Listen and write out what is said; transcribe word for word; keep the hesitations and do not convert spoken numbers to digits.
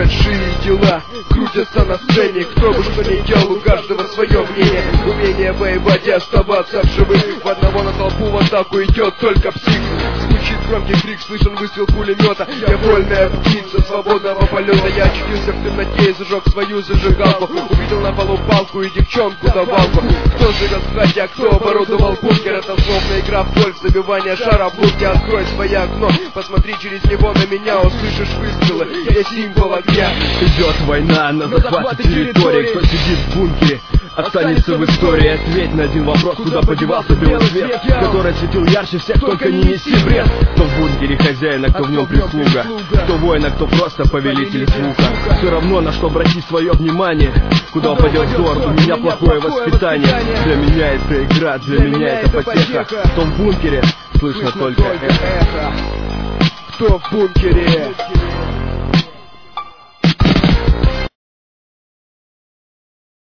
большие дела крутятся на сцене. Кто бы что ни делал, у каждого свое мнение. Умение воевать и оставаться в живых. В одного на толпу в атаку идет только псих. Звучит громкий крик, слышен выстрел пулемета. Я вольная птица свободного полета. Я очутился в темноте и зажег свою зажигалку. Увидел на полу палку и девчонку-давалку. Кто живет в хате, а кто оборудовал бункер? Это словно игра в гольф, забивание шара в блоке. Открой свое окно, посмотри через него на меня. Услышишь выстрелы, я символ огня. Идет война на захват территории. Кто сидит в бункере, останется в истории. Ответь на один вопрос: куда подевался белый свет, который светил ярче всех, только не неси бред. Кто в бункере хозяин, а кто в нем прислуга, кто воин, а кто просто повелитель звука. Все равно на что обратить свое внимание, куда упадет взор, у меня плохое воспитание. Для меня это игра, для меня это потеха. Кто в бункере, слышно только эхо. Кто в бункере?